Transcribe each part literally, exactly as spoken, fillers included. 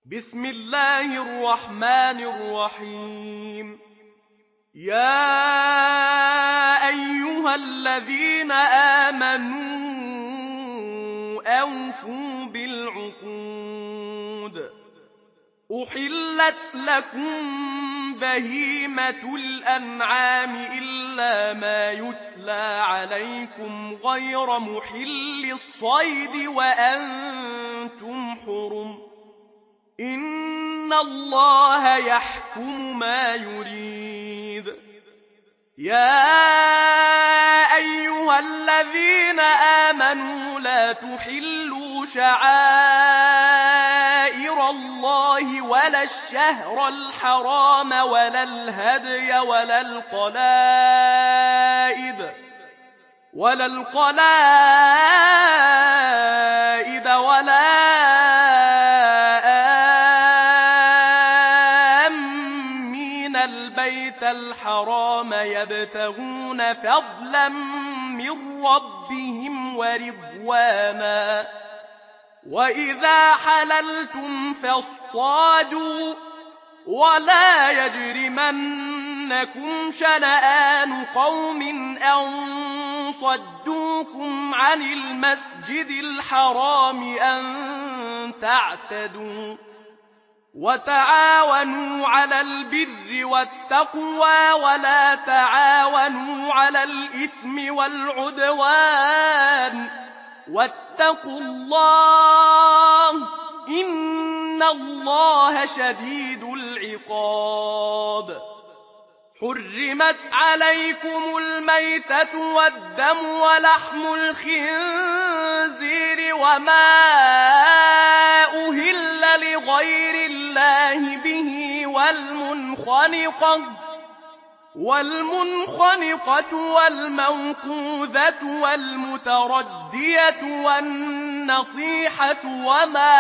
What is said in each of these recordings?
بسم الله الرحمن الرحيم. يا أيها الذين آمنوا أوفوا بالعقود. أحلت لكم بهيمة الأنعام إلا ما يتلى عليكم غير محل الصيد وأنتم حرم. إن الله يحكم ما يريد. يا أيها الذين آمنوا لا تحلوا شعائر الله ولا الشهر الحرام ولا الهدي ولا القلائد ولا القلائد ولا البيت الحرام يبتغون فضلا من ربهم ورضوانا. وإذا حللتم فاصطادوا ولا يجرمنكم شنآن قوم أن صدوكم عن المسجد الحرام أن تعتدوا. وتعاونوا على البر والتقوى ولا تعاونوا على الإثم والعدوان واتقوا الله إن الله شديد العقاب. حرمت عليكم الميتة والدم ولحم الخنزير وما أهل لغير الله به والمنخنقة والمنخنقة والموقوذة والمتردية والنطيحة وما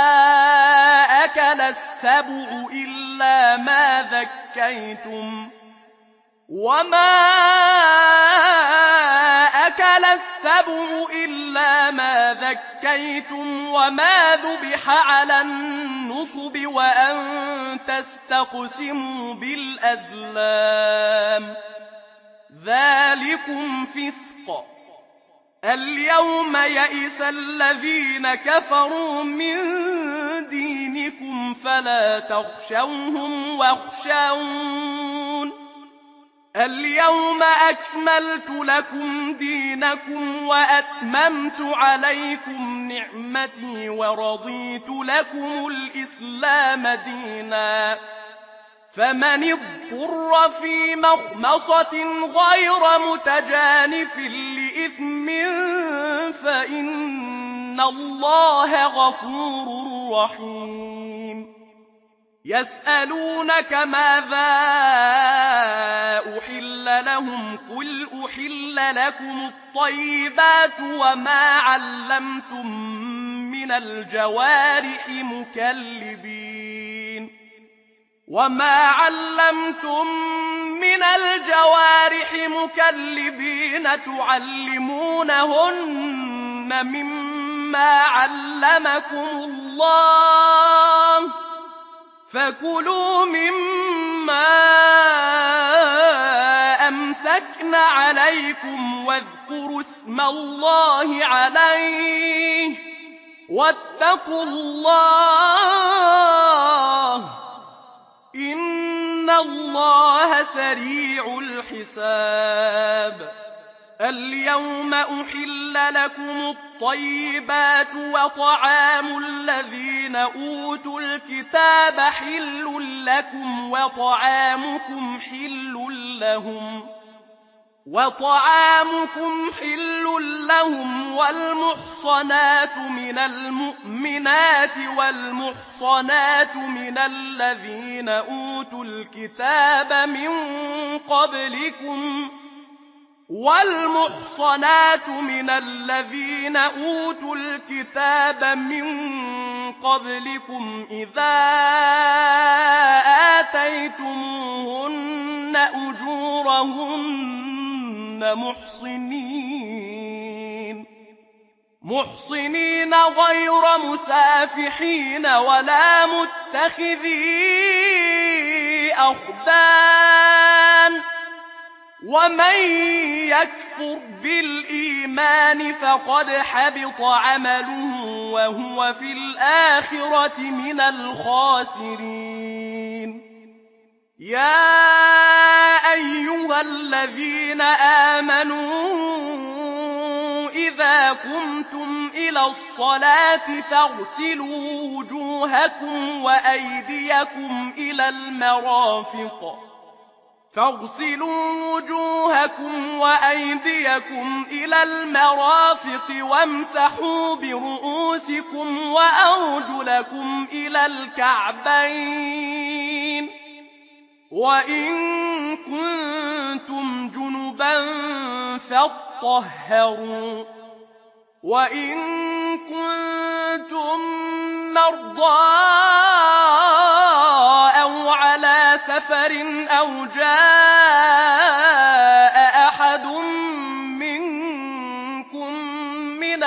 أكل السبع إلا ما ذكيتم وما أكل السبع إلا ما ذكيتم وما ذبح على النصب وأن تستقسموا بالأزلام ذلكم فسق. اليوم يئس الذين كفروا من دينكم فلا تخشوهم واخشون. اليوم أكملت لكم دينكم وأتممت عليكم نعمتي ورضيت لكم الإسلام دينا. فمن اضطر في مخمصة غير متجانف لإثم فإن الله غفور رحيم. يسألونك ماذا أحل لهم قل أحل لكم الطيبات وما علمتم من الجوارح مكلبين وما علمتم من الجوارح مكلبين تعلمونهن مما علمكم الله فكلوا مما أمسكن عليكم واذكروا اسم الله عليه واتقوا الله إن الله سريع الحساب. اليوم أحل لكم الطيبات وطعام الذين أوتوا الكتاب حل لكم وطعامكم حل لهم وطعامكم حل لهم والمحصنات من المؤمنات والمحصنات من الذين أوتوا الكتاب من قبلكم والمحصنات من الذين أوتوا الكتاب من قبلكم إذا آتيتموهن أجورهن محصنين محصنين غير مسافحين ولا متخذي أخدان ومن يكفر بالإيمان فقد حبط عمله وهو في الآخرة من الخاسرين. يا أيها الذين آمنوا إذا قمتم إلى الصلاة فاغسلوا وجوهكم وأيديكم إلى المرافق فاغسلوا وجوهكم وأيديكم إلى المرافق وامسحوا برؤوسكم وأرجلكم إلى الكعبين وإن كنتم جنبا فاطهروا وإن كنتم مرضى أو على سفر أو جاء أحد منكم من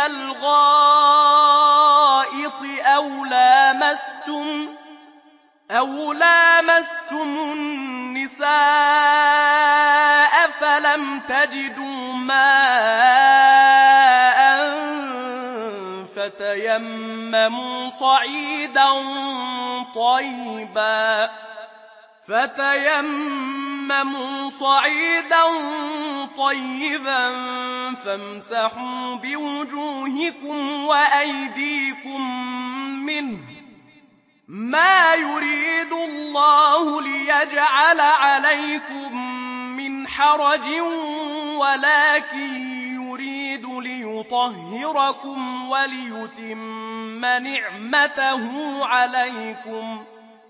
الغائط أو لامستم أو لامستم النساء فلم تجدوا ماء فتيمموا صعيدا طيبا فتيمموا صعيدا طيبا فامسحوا بوجوهكم وأيديكم منه ما يريد الله ليجعل عليكم من حرج ولكن يريد ليطهركم وليتم نعمته عليكم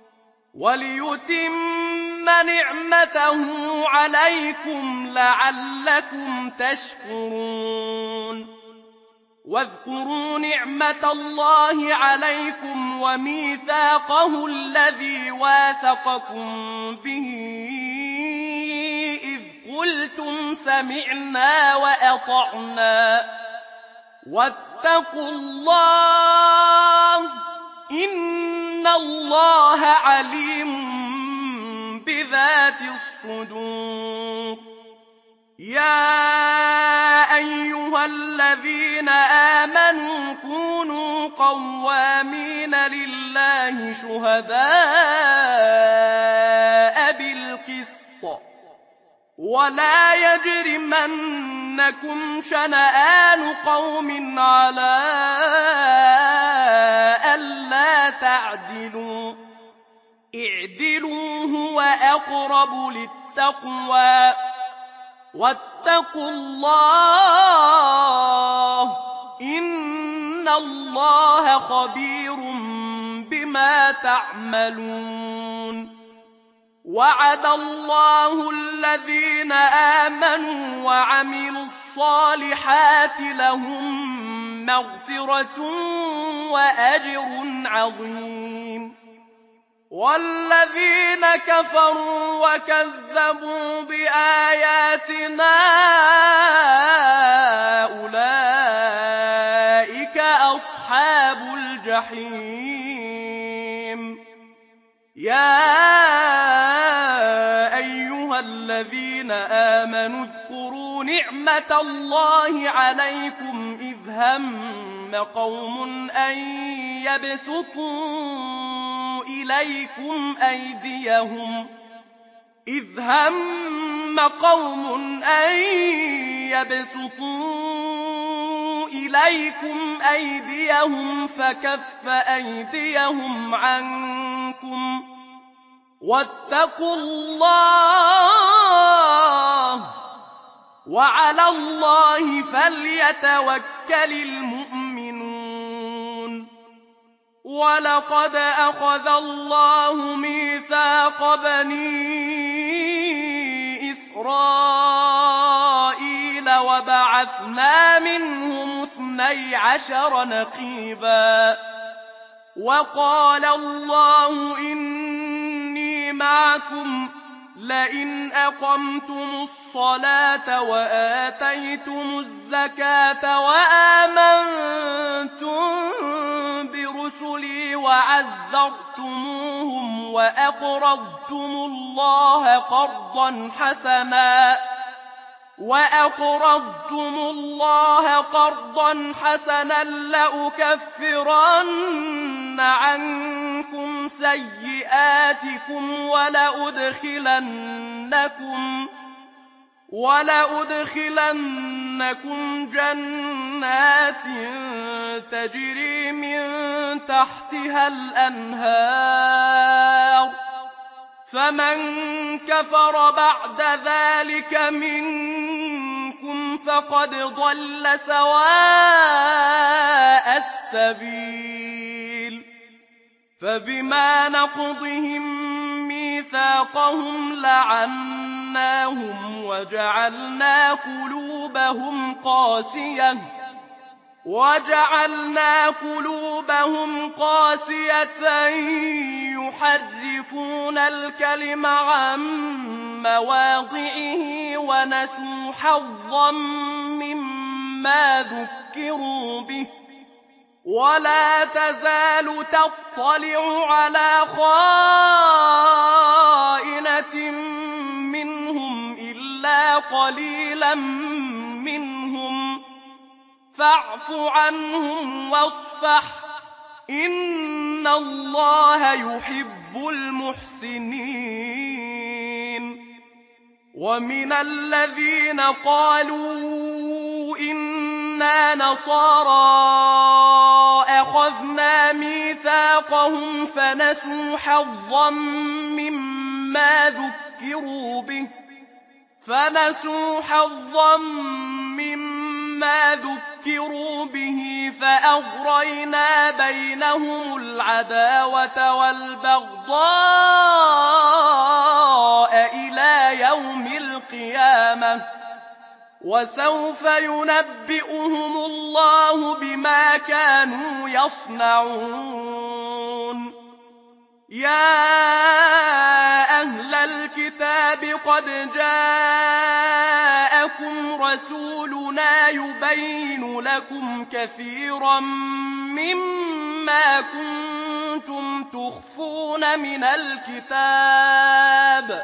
وليتم نعمته عليكم لعلكم تشكرون. واذكروا نعمة الله عليكم وميثاقه الذي واثقكم به إذ قلتم سمعنا وأطعنا واتقوا الله إن الله عليم بذات الصدور. يا أيها الذين آمنوا كونوا قوامين لله شهداء بالقسط ولا يجرمنكم شنآن قوم على ألا تعدلوا اعدلوا هو أقرب للتقوى واتقوا الله إن الله خبير بما تعملون. وعد الله الذين آمنوا وعملوا الصالحات لهم مغفرة وأجر عظيم. والذين كفروا وكذبوا بآياتنا أولئك أصحاب الجحيم. يا أيها الذين آمنوا اذكروا نعمة الله عليكم إذ هم قوم أن يبسطوا إليكم أيديهم إذ هم قوم أن يبسطوا إليكم أيديهم فكف أيديهم عنكم واتقوا الله وعلى الله فليتوكل المؤمنون. ولقد أخذ الله ميثاق بني إسرائيل وبعثنا منهم اثني عشر نقيبا وقال الله إني معكم لئن أقمتم الصلاة وآتيتم الزكاة وآمنتم برسلي وعزرتموهم وأقرضتم الله قرضا حسنا وأقرضتم الله قرضا حسنا لأكفرن عنكم سيئاتكم ولأدخلنكم ولأدخلنكم جنات تجري من تحتها الأنهار فمن كفر بعد ذلك منكم فقد ضل سواء السبيل فبما نقضهم ميثاقهم لعناهم وجعلنا قلوبهم قاسية وجعلنا قلوبهم قاسية يحرفون الكلم عن مواضعه ونسوا حظا مما ذكروا به ولا تزال تطلع على خائنة منهم إلا قليلا منهم فاعف عنهم واصفح إن الله يحب المحسنين ومن الذين قالوا إنا نصارى أخذنا ميثاقهم فنسوا حظا مما ذكروا به فنسوا حظا مما ذكروا به فأغرينا بينهم العداوة والبغضاء إلى يوم القيامة وسوف ينبئهم الله بما كانوا يصنعون يا أهل الكتاب قد جاءكم رسولنا يبين لكم كثيرا مما كنتم تخفون من الكتاب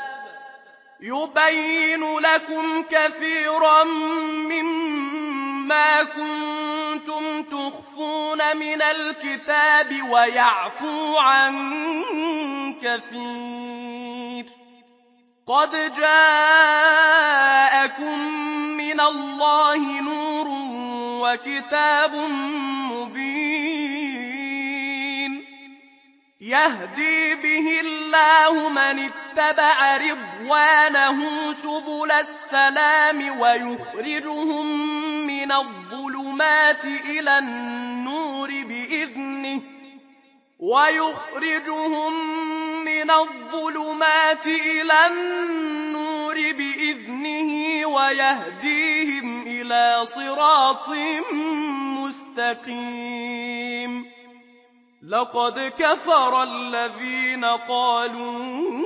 يبين لكم كثيرا مما كنتم تخفون من الكتاب ويعفو عن كثير قد جاءكم من الله نور وكتاب مبين يهدي به الله من اتبع رضوانه سبل السلام ويخرجهم من الظلمات إلى النور بإذنه ويخرجهم من الظلمات إلى النور بإذنه ويهديهم إلى صراط مستقيم لقد كفر الذين قالوا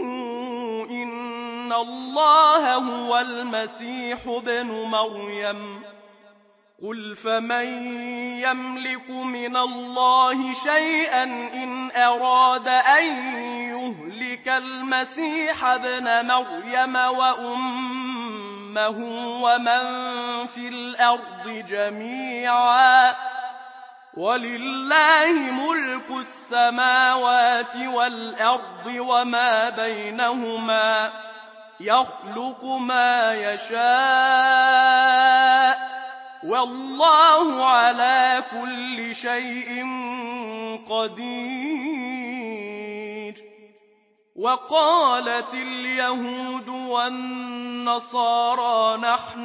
إن الله هو المسيح ابن مريم قل فمن يملك من الله شيئا إن أراد أن يهلك المسيح ابن مريم وأمه ومن في الأرض جميعا ولله ملك السماوات والأرض وما بينهما يخلق ما يشاء والله على كل شيء قدير وقالت اليهود والنصارى نحن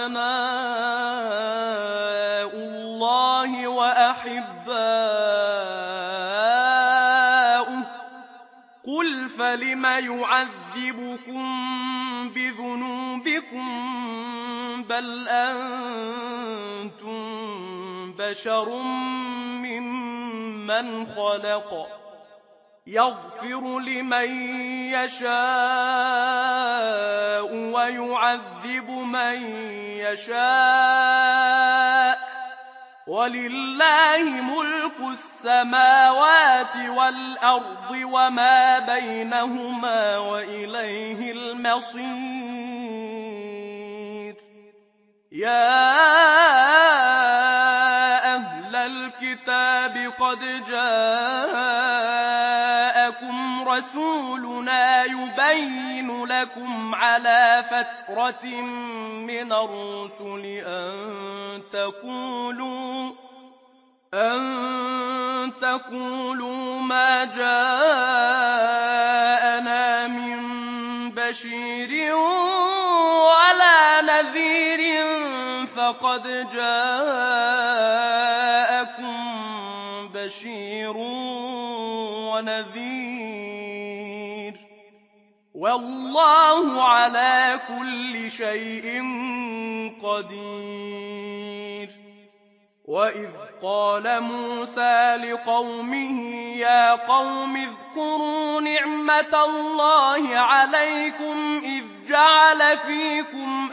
أبناء الله وأحباؤه قل فلم يعذبكم بذنوبكم بل أنتم بشر ممن خلق يغفر لمن يشاء ويعذب من يشاء ولله ملك السماوات والأرض وما بينهما وإليه المصير. يا أهل الكتاب قد جاءكم رسولنا يبين لكم على فترة من الرسل أن تقولوا أن تقولوا ما جاءنا من بشير ولا نذير فقد جاءكم بشير ونذير والله على كل شيء قدير. وإذ قال موسى لقومه يا قوم اذكروا نعمة الله عليكم إذ جعل فيكم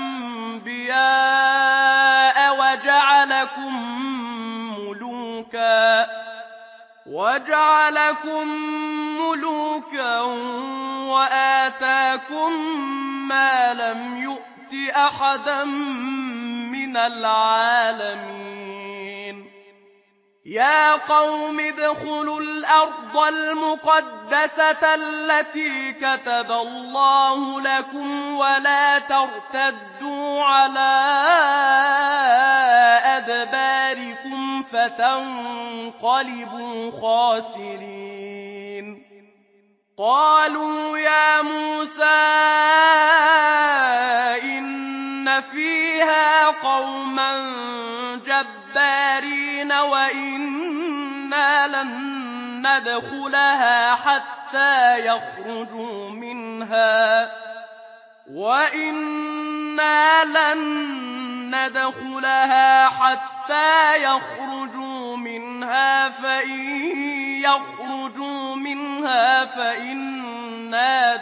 أنبياء وجعلكم ملوكا وجعلكم ملوكا وآتاكم ما لم يؤت أحدا من العالمين. يا قوم ادخلوا الأرض المقدسة التي كتب الله لكم ولا ترتدوا على أدباركم فتنقلبوا خاسرين. قالوا يا موسى إن فيها قوما جبارين وإنا لن ندخلها حتى يخرجوا منها وإنا لن ندخلها حتى يخرجوا منها فإن يخرجوا منها فإنا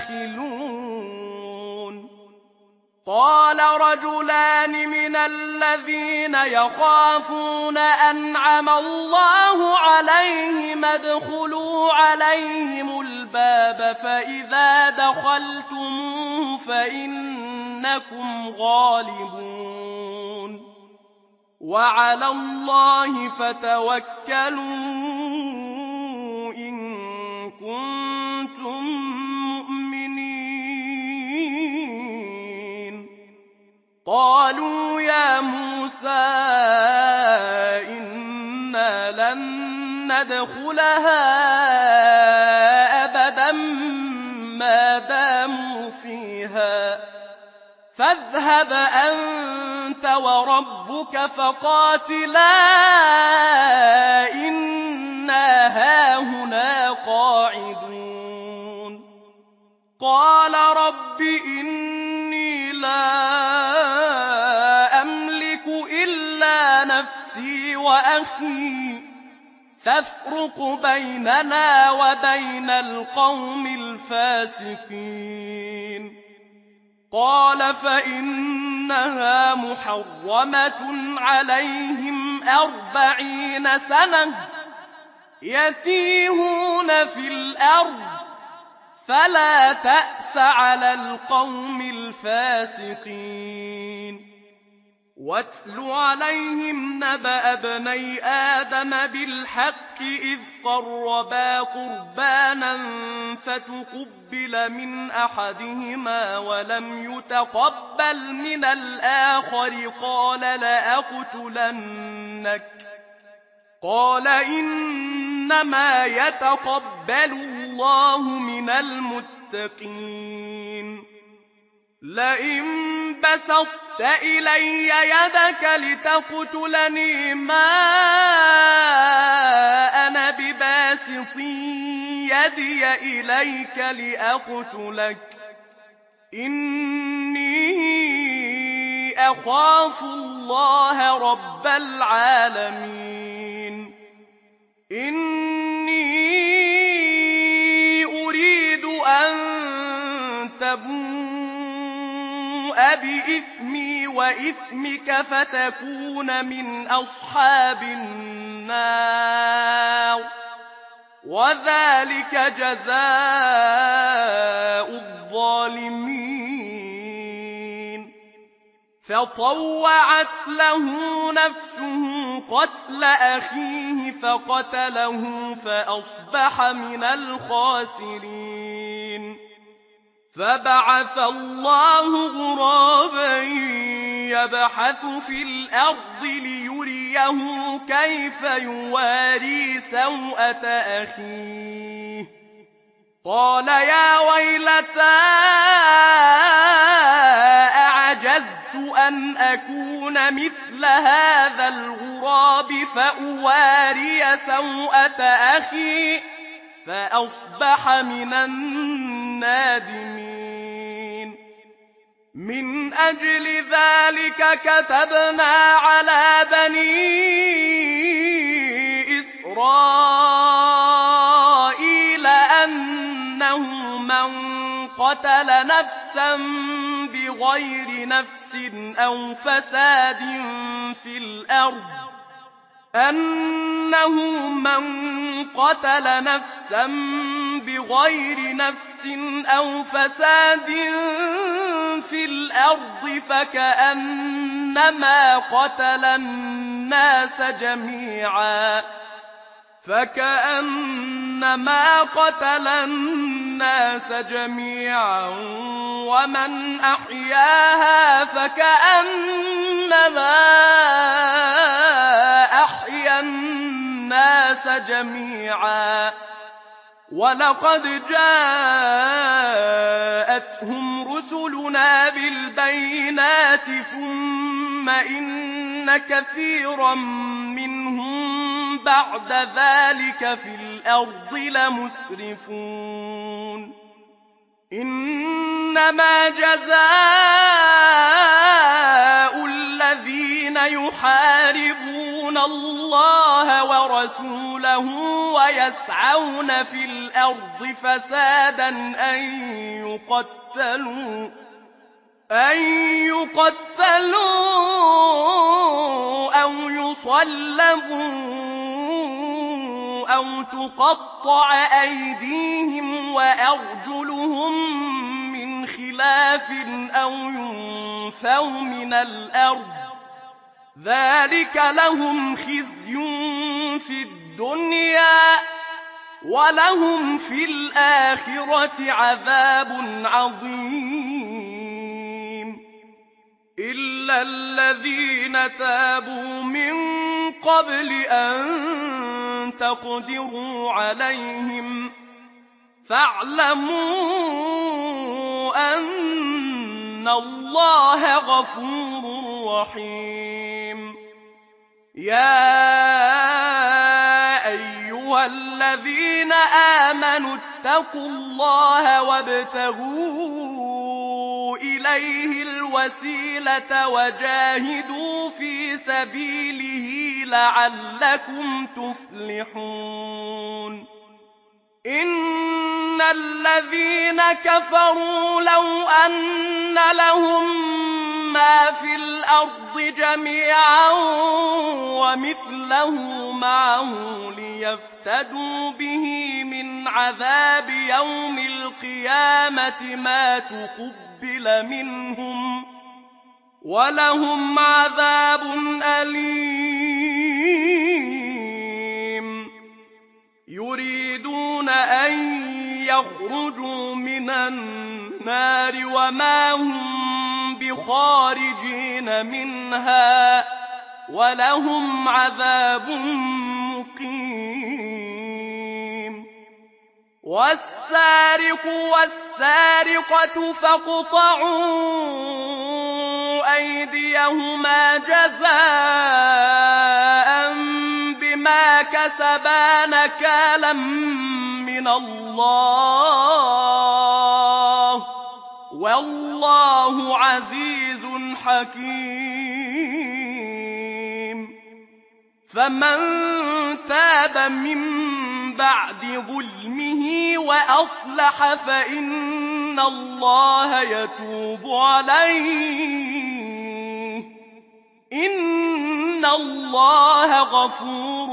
داخلون. قال رجلان من الذين يخافون أنعم الله عليهم ادخلوا عليهم الباب فإذا دخلتموه فإنكم غالبون وعلى الله فتوكلوا إن كنتم مؤمنين. قالوا يا موسى إنا لن ندخلها أبدا ما داموا فيها فاذهب أنت وربك فقاتلا إنا هاهنا قاعدون. قال رب إني لا أملك إلا نفسي وأخي فافرق بيننا وبين القوم الفاسقين. قال فإنها محرمة عليهم أربعين سنة يتيهون في الأرض فلا تأس على القوم الفاسقين. واتل عليهم نبأ ابني آدم بالحق إذ قربا قربانا فتقبل من أحدهما ولم يتقبل من الآخر قال لأقتلنك قال إنما يتقبل الله من المتقين. لئن بسطت إلي يدك لتقتلني ما أنا بباسط يدي إليك لأقتلك إني أخاف الله رب العالمين. إني تبوء بإثمي وإثمك فتكون من أصحاب النار وذلك جزاء الظالمين فطوعت له نفسه قتل أخيه فقتله فأصبح من الخاسرين فبعث الله غرابا يبحث في الأرض ليريه كيف يواري سوءة أخيه قال يا ويلتى أعجزت أن أكون مثل هذا الغراب فأواري سوءة أخي فأصبح من النادمين من أجل ذلك كتبنا على بني إسرائيل أنه من قتل نفسا بغير نفس أو فساد في الأرض أنه من قتل نفسا بغير نفس أو فساد في الأرض فكأنما قتل الناس جميعا فكأنما قتل الناس جميعا ومن أحياها فكأنما أحيا الناس جميعا ولقد جاءتهم رسلنا بالبينات ثم إن كثيرا منهم بعد ذلك في الأرض لمسرفون إنما جزاء الذين يحاربون الله ورسوله ويسعون في الأرض فسادا أن يقتلوا أن يقتلوا أو يصلبوا أو تقطع أيديهم وأرجلهم من خلاف أو ينفوا من الأرض ذلك لهم خزي في الدنيا ولهم في الآخرة عذاب عظيم إلا الذين تابوا من قبل أن تقدروا عليهم فاعلموا أن الله غفور رحيم يا أيها الذين آمنوا اتقوا الله وابتغوا إليه الوسيلة وجاهدوا في سبيله لعلكم تفلحون إن الذين كفروا لو أن لهم ما في الأرض جميعا ومثله معه ليفتدوا به من عذاب يوم القيامة ما تقبل منهم ولهم عذاب أليم يريدون أن يخرجوا من النار وما هم بخارجين منها ولهم عذاب مقيم والسارق والسارقة فاقطعوا أيديهما جزاء بما كسبا نكالا من الله والله عزيز حكيم فمن تاب من بعد ظلمه وأصلح فإن الله يتوب عليه إن الله غفور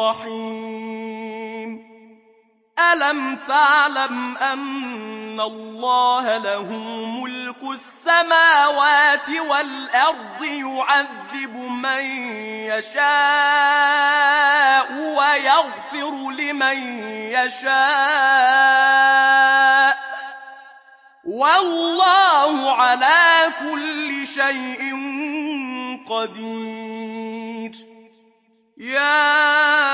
رحيم ألم تعلم أن الله له ملك السماوات والأرض يعذب من يشاء ويغفر لمن يشاء والله على كل شيء قدير يا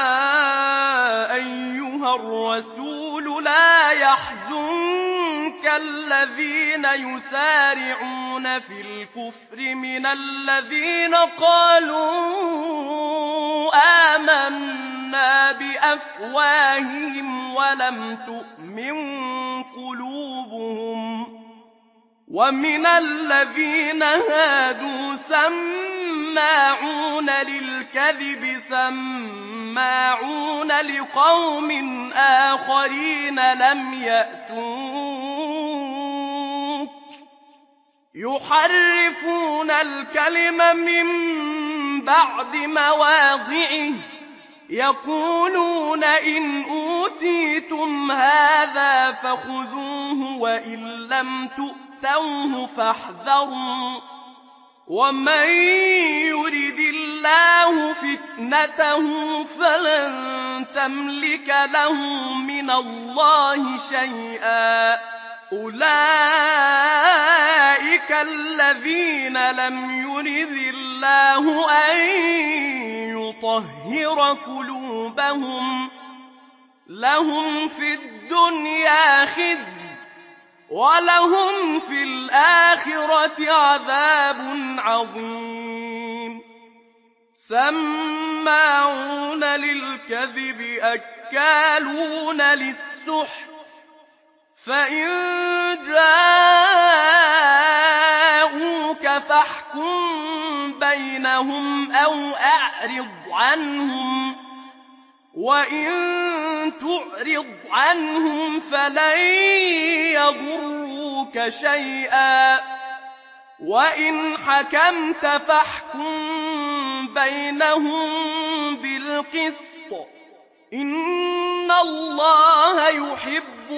أيها الرسول لا يحزنك الذين يسارعون في الكفر من الذين قالوا آمنا بأفواههم ولم تؤمن قلوبهم ومن الذين هادوا سماعون للكذب سماعون لقوم آخرين لم يأتوك يحرفون الكلم من بعد مواضعه يقولون إن أوتيتم هذا فخذوه وإن لم تؤتوه فاحذروا ومن يرد الله فتنته فلن تملك له من الله شيئا أولئك الذين لم يرد الله أن يطهر قلوبهم لهم في الدنيا خزي ولهم في الآخرة عذاب عظيم سماعون للكذب أكالون للسحت فإن جاءوك فاحكم بينهم أو أعرض عنهم وإن تعرض عنهم فلن يضروك شيئا وإن حكمت فاحكم بينهم بالقسط إن الله يحب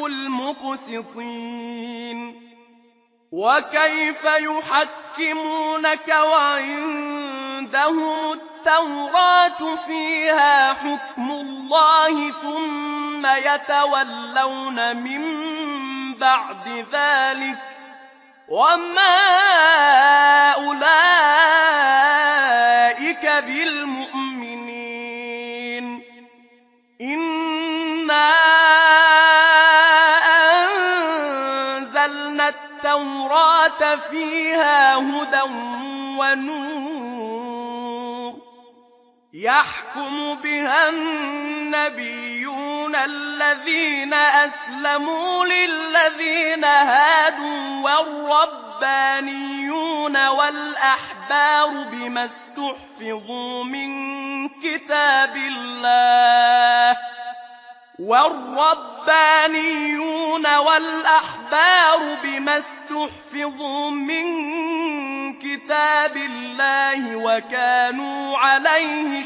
المقسطين وكيف يحكمونك وعندهم التوراة فيها حكم الله ثم يتولون من بعد ذلك وما أولئك بالمؤمنين إنا أنزلنا التوراة فيها هدى ونور يحكم بها النبيون الذين أسلموا للذين هادوا والربانيون والأحبار بما استحفظوا من كتاب الله والربانيون والأحبار بما استحفظوا من كتاب الله وكانوا عليه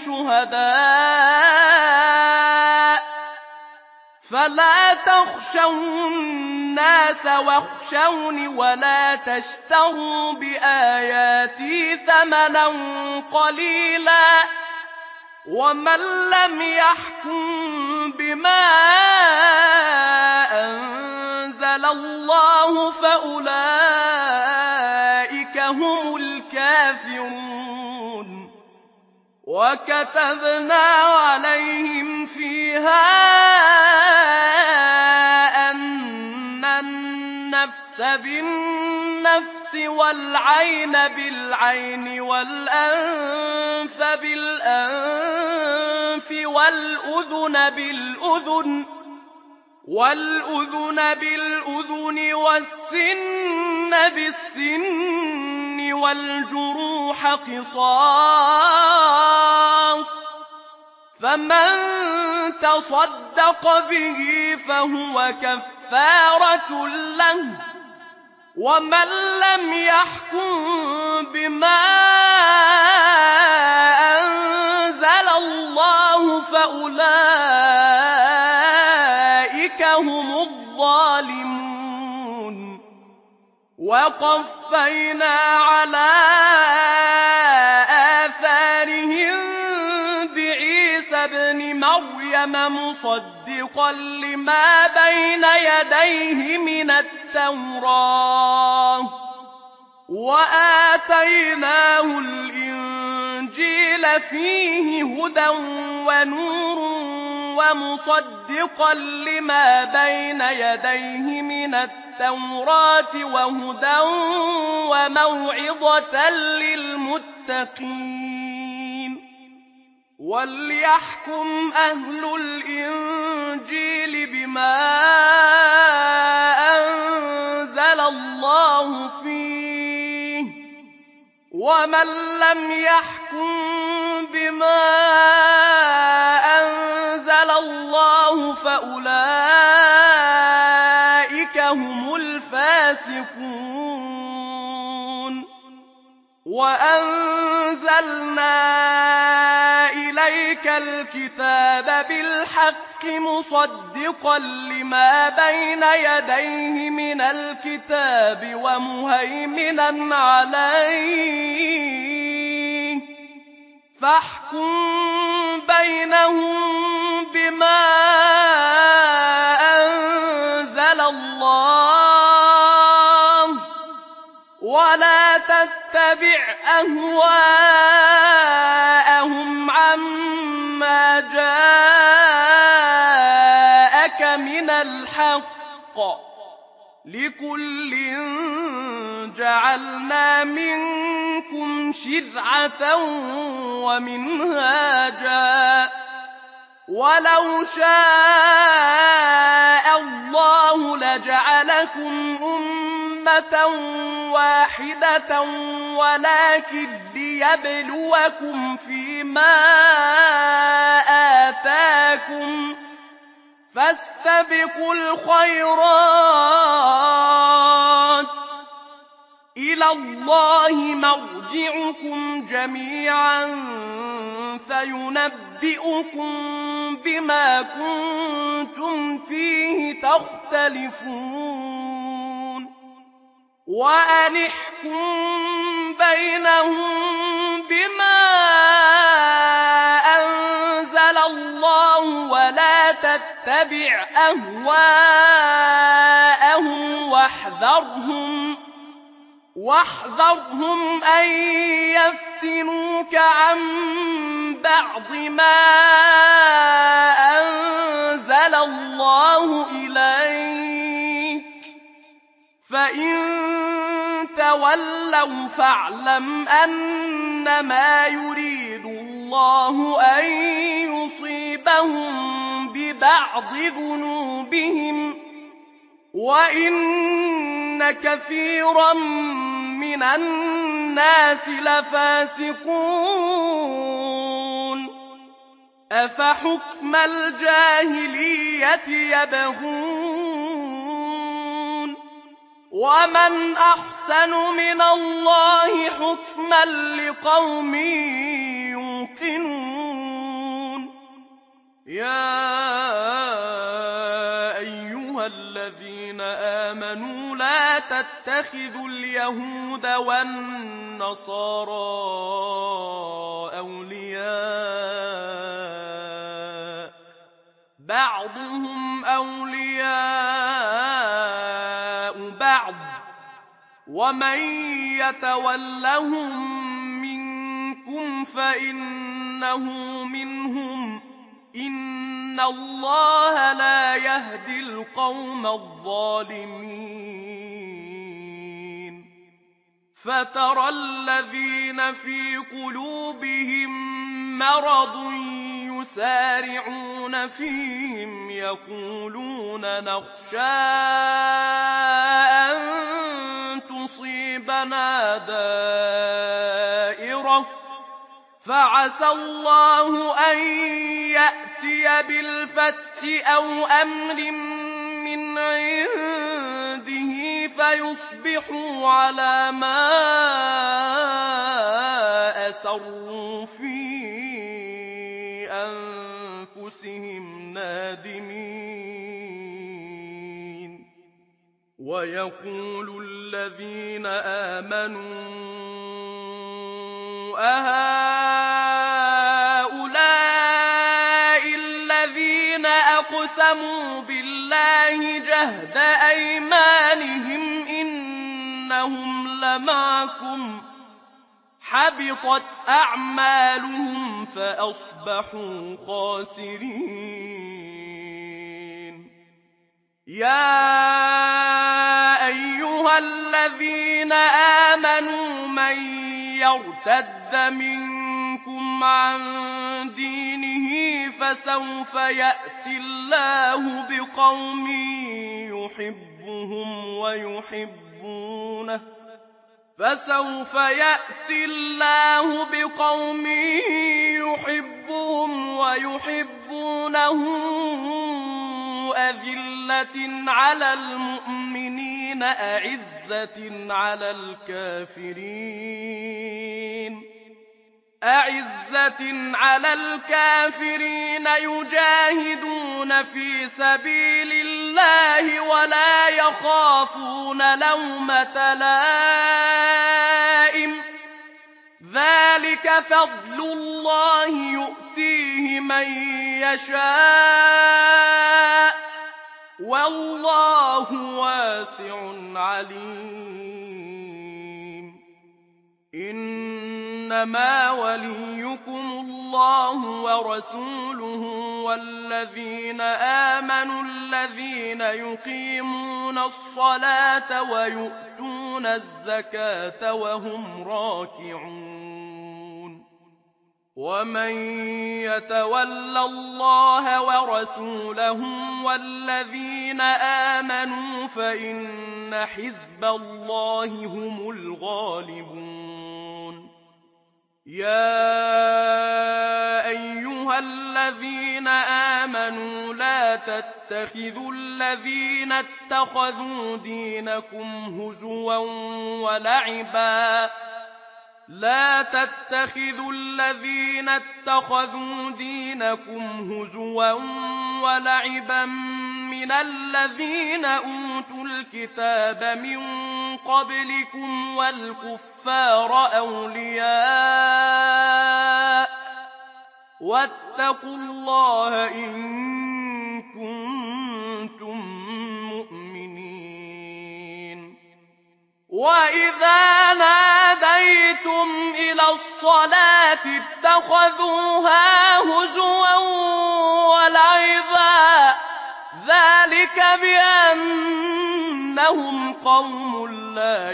شهداء فلا تخشوا الناس واخشوني ولا تشتروا بآياتي ثمنا قليلا ومن لم يحكم بما أنزل الله فأولئك هم الكافرون وكتبنا عليهم فيها أن النفس بالنفس والعين بالعين والأنف بالأنف والأذن بالأذن والأذن بالأذن والسن بالسن والجروح قصاص فمن تصدق به فهو كفارة له، ومن لم يحكم بما أنزل الله فأولئك هم الظالمون. وقفينا على آثارهم بعيسى ابن مريم مصدقا لما بين يديه من التوراة، وآتيناه الإنجيل فيه هدى ونور ومصدقا لما بين يديه من التوراة وهدى وموعظة للمتقين. وليحكم أهل الإنجيل بما أنزل الله فيه، ومن لم يحكم بما أنزل الله فأولئك هم الفاسقون. وأنزلنا إليك الكتاب بالحق مصدقا لما بين يديه من الكتاب ومهيمنا عليه، فاحكم بينهم بما أنزل الله، ولا تتبع أهواءهم عما جاءك من الحق، لكل جعلنا منكم شرعة ومنهاجا، ولو شاء الله لجعلكم أمة واحدة ولكن ليبلوكم فيما آتاكم، فاستبقوا الخيرات، إلى الله مرجعكم جميعا فينبئكم بما كنتم فيه تختلفون. وأن احكم بينهم بما أنزل الله ولا تتبع أهواءهم واحذرهم واحذرهم أن يفتنوك عن بعض ما أنزل الله إليك، فإن تولوا فاعلم أنما يريد الله أن يصيبهم ببعض ذنوبهم، وإن كثيرا من الناس لفاسقون. أفحكم الجاهلية يبغون، ومن أحسن من الله حكما لقوم يوقنون. يا أيها الذين آمنوا لا تتخذوا اليهود والنصارى أولياء، بعضهم أولياء بعض، ومن يتولهم منكم فإنه منهم، إن الله لا يهدي القوم الظالمين. فترى الذين في قلوبهم مرض يسارعون فيهم يقولون نخشى أن تصيبنا دائرة فعسى الله أن يأتي بالفتح أو أمر من عنده فيصبحوا على ما أسروا في أنفسهم نادمين. ويقول الذين آمنوا أهؤلاء الذين أقسموا بالله جهد أيمانهم إنهم لمعكم حبطت أعمالهم فأصبحوا خاسرين. يا أيها الذين آمنوا من يرتد منكم عن دينه فسوف يأتي الله بقوم يحبهم ويحبونه فسوف يأتي الله بقوم يحبهم ويحبونه أذلة على المؤمنين أعزة على الكافرين أعزة على الكافرين يجاهدون في سبيل الله ولا يخافون لومة لائم ذلك فضل الله يؤتيه من يشاء والله واسع عليم. إنما وليكم الله ورسوله والذين آمنوا الذين يقيمون الصلاة ويؤتون الزكاة وهم راكعون. ومن يتول الله ورسوله والذين آمنوا فإن حزب الله هم الغالبون. يا أيها الذين آمنوا لا تتخذوا الذين اتخذوا دينكم هزوا ولعبا لا تتخذوا الذين اتخذوا دينكم هزوا ولعبا من الذين أوتوا الكتاب من قبلكم والكفار أولياء واتقوا الله إن كنتم مؤمنين. وإذا ناديتم إلى الصلاة اتخذوها هزوا ولعبا ذلك بأنهم قوم لا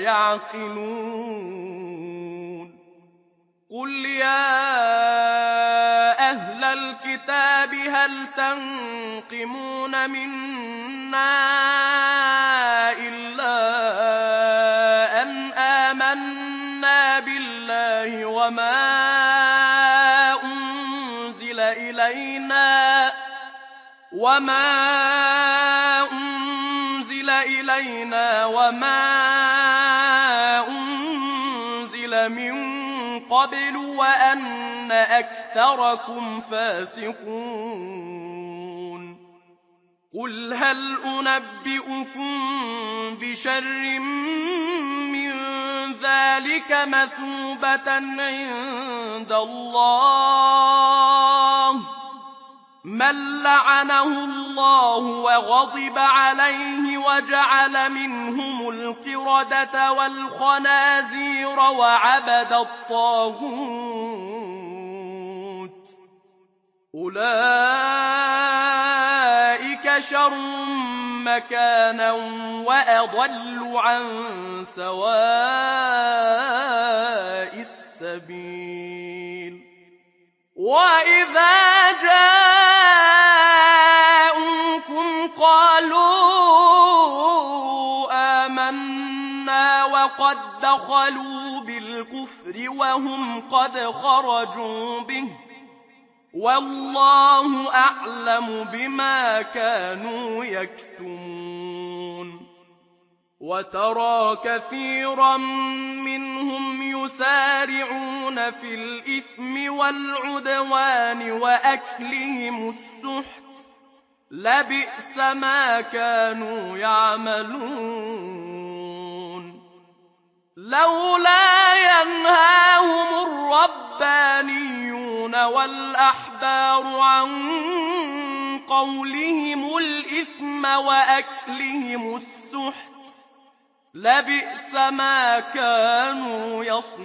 يعقلون. قل يا أهل الكتاب هل تنقمون منا إلا أن آمنا بالله وما أنزل إلينا وما أنزل إلينا وما أنزل من قبل وأن أكثركم فاسقون. قل هل أنبئكم بشر من ذلك مثوبة عند الله من لعنه الله وغضب عليه وجعل منهم القردة والخنازير وعبد الطاغوت أولئك شر مكانا وأضل عن سواء السبيل. وإذا جاءوكم قالوا آمنا وقد دخلوا بالكفر الكفر وهم قد خرجوا به والله أعلم بما كانوا يكتمون وترى كثيرا منهم يسارعون في الإثم والعدوان وأكلهم السحت لبئس ما كانوا يعملون لولا ينهاهم الربانيون والأحبار عن قولهم الإثم وأكلهم السحت لبئس ما كانوا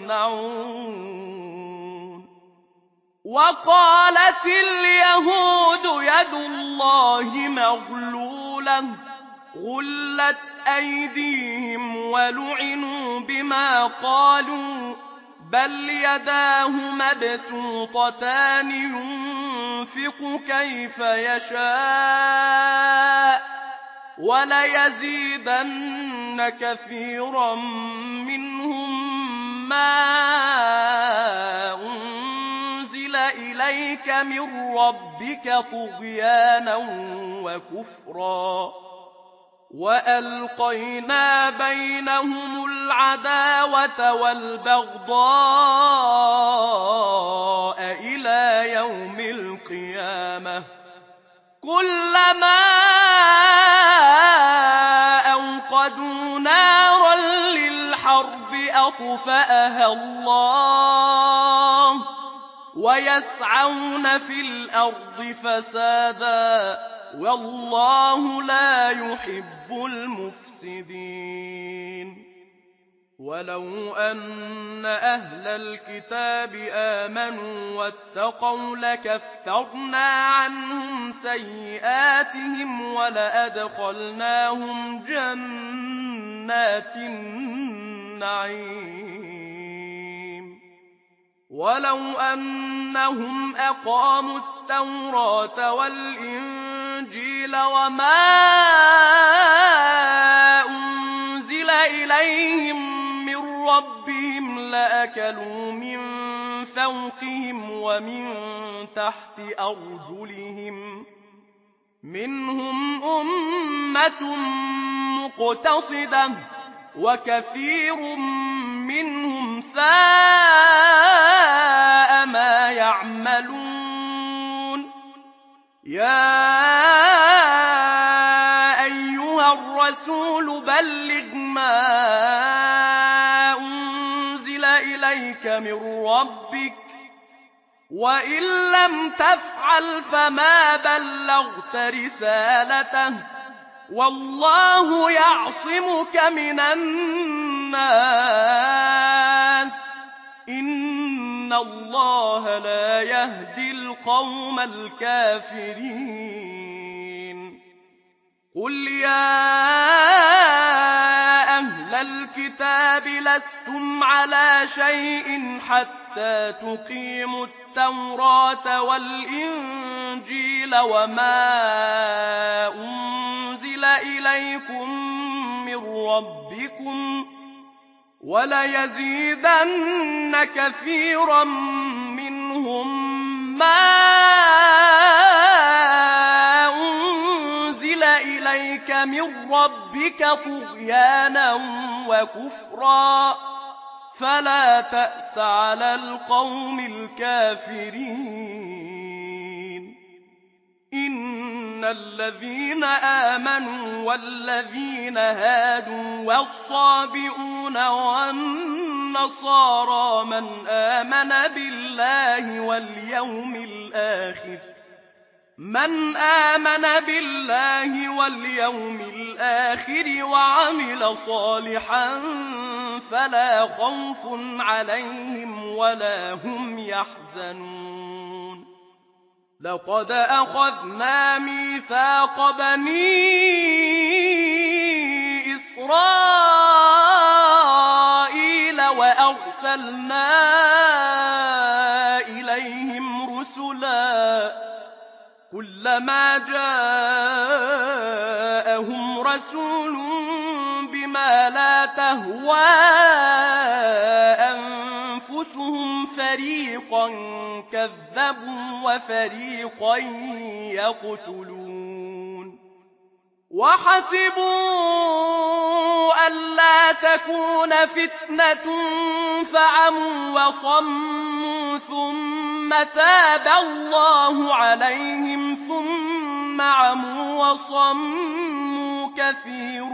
يصنعون وقالت اليهود يد الله مغلولة غلت أيديهم ولعنوا بما قالوا بل يداه مبسوطتان ينفق كيف يشاء وليزيدن كثيرا منهم ما أنزل إليك من ربك طغيانا وكفرا وألقينا بينهم العداوة والبغضاء إلى يوم القيامة كلما أوقدوا نارا للحرب أطفأها الله ويسعون في الأرض فسادا والله لا يحب المفسدين ولو أن أهل الكتاب آمنوا واتقوا لكفرنا عنهم سيئاتهم ولأدخلناهم جنات النعيم ولو أنهم أقاموا التوراة والإنجيل وما أنزل إليهم من ربهم لأكلوا من فوقهم ومن تحت أرجلهم منهم أمة مقتصدة وكثير منهم ساء ما يعملون يا أيها الرسول بلغ ما أنزل إليك من ربك وإن لم تفعل فما بلغت رسالته والله يعصمك من الناس إن الله لا يهدي القوم الكافرين قل يا أهل الكتاب لستم على شيء حتى تقيموا التوراة والإنجيل وما أنزل إليكم من ربكم وليزيدن كثيرا منهم ما أنزل إليك من ربك طغيانا وكفرا فلا تأس على القوم الكافرين إن الذين آمنوا والذين هادوا والصابئون والنصارى من آمن بالله واليوم الآخر من آمن بالله واليوم الآخر وعمل صالحا فلا خوف عليهم ولا هم يحزنون لقد أخذنا ميثاق بني إسرائيل وأرسلنا إليهم رسلا كلما جاءهم رسول بما لا تهوى أنفسهم فريقا كذبوا وفريقا يقتلون وحسبوا ألا تكون فتنة فعموا وصموا ثم تاب الله عليهم ثم عموا وصموا كثير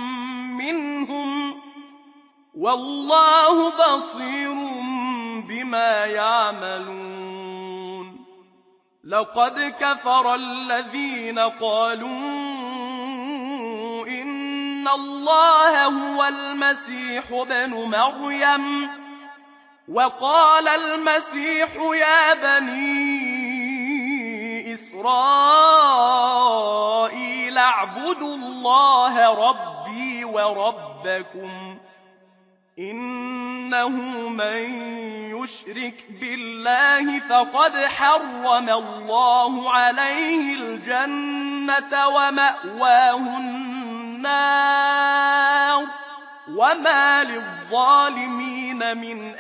منهم والله بصير بما يعملون لقد كفر الذين قالوا إن الله هو المسيح ابن مريم وقال المسيح يا بني إسرائيل اعبدوا الله ربي وربكم إنه من يشرك بالله فقد حرم الله عليه الجنة ومأواه النار وما للظالمين من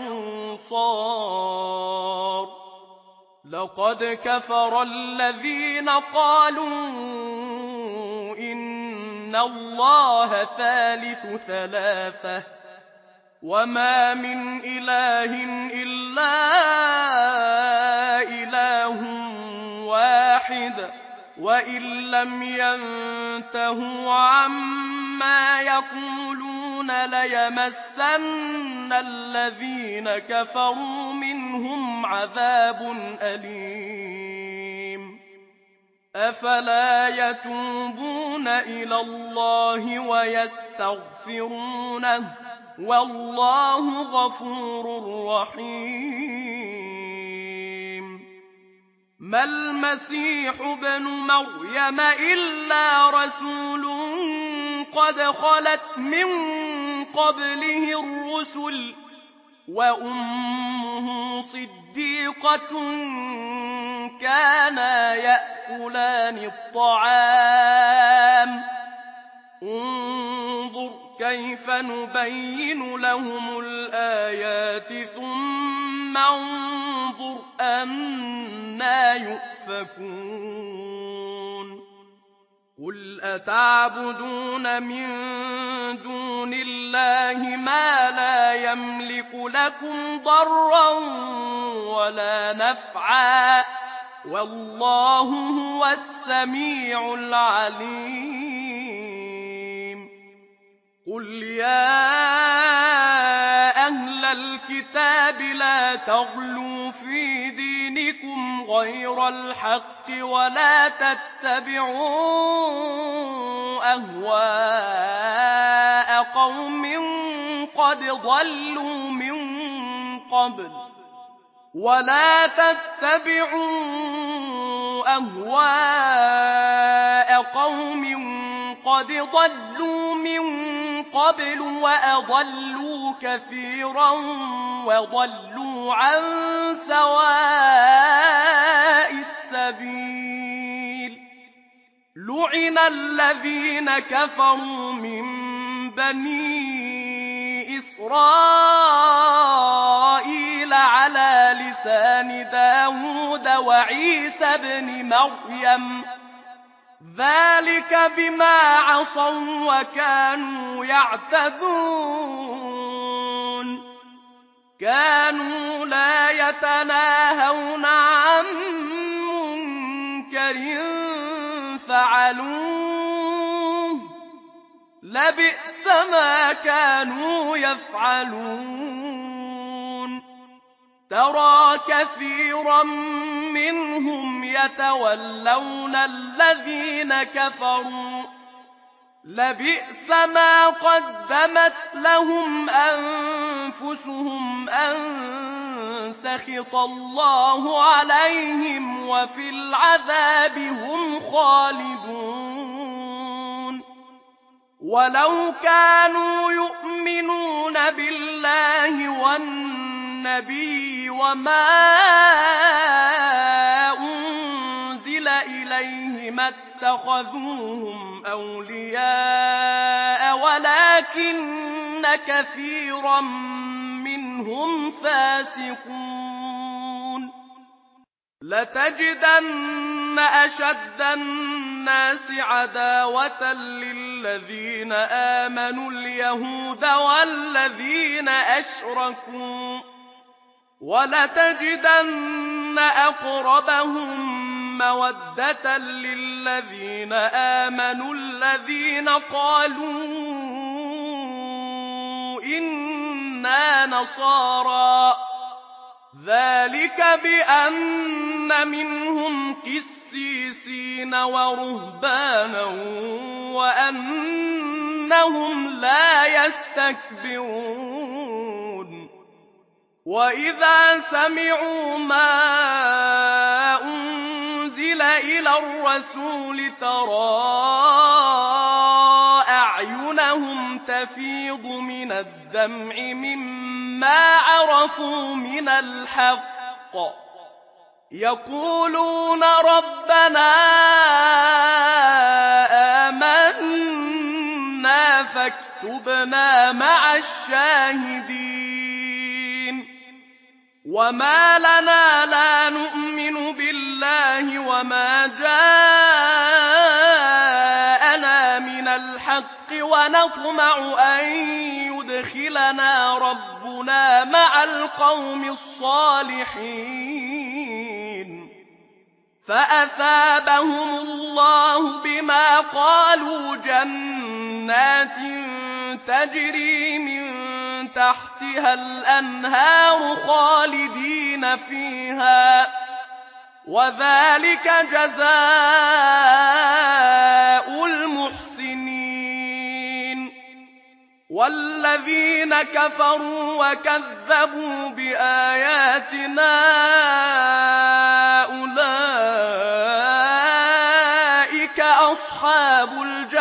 أنصار لقد كفر الذين قالوا إن الله ثالث ثلاثة وما من إله إلا إله واحد وإن لم ينتهوا عما يقولون ليمسن الذين كفروا منهم عذاب أليم أفلا يتوبون إلى الله ويستغفرونه والله غفور رحيم ما المسيح ابن مريم إلا رسول قد خلت من قبله الرسل وأمه صديقة كانا يأكلان الطعام انظر كيف نبين لهم الآيات ثم انظر أنى يؤفكون قل أتعبدون من دون الله ما لا يملك لكم ضرا ولا نفعا والله هو السميع العليم قل يا أهل الكتاب لا تغلوا في دينكم غير الحق ولا تتبعوا أهواء قوم قد ضلوا من قبل ولا تتبعوا أهواء قوم قد ضلوا من قبل وأضلوا كثيرا وضلوا عن سواء السبيل لعن الذين كفروا من بني إسرائيل على لسان داود وعيسى بن مريم ذلك بما عصوا وكانوا يعتدون كانوا لا يتناهون عن منكر فعلوه لبئس ما كانوا يفعلون ترى كثيرا منهم يتولون الذين كفروا لبئس ما قدمت لهم أنفسهم أن سخط الله عليهم وفي العذاب هم خالدون ولو كانوا يؤمنون بالله والنبي وما أنزل إليه ما اتخذوهم أولياء ولكن كثيرا منهم هم فاسقون لتجدن أشد الناس عداوة للذين آمنوا اليهود والذين أشركوا ولتجدن أقربهم مودة للذين آمنوا الذين قالوا إنا نصارى ذلك بأن منهم قسيسين ورهبانا وأنهم لا يستكبرون وإذا سمعوا ما أنزل إلى الرسول ترى أعينهم تفيض من الدمع مما عرفوا من الحق يقولون ربنا آمنا فاكتبنا مع الشاهدين وما لنا لا نؤمن بالله وما جاءنا من الحق ونطمع أن يدخلنا ربنا مع القوم الصالحين فأثابهم الله بما قالوا جنات تجري من تحتها الأنهار خالدين فيها وذلك جزاء المحسنين والذين كفروا وكذبوا بآياتنا أولئك أصحاب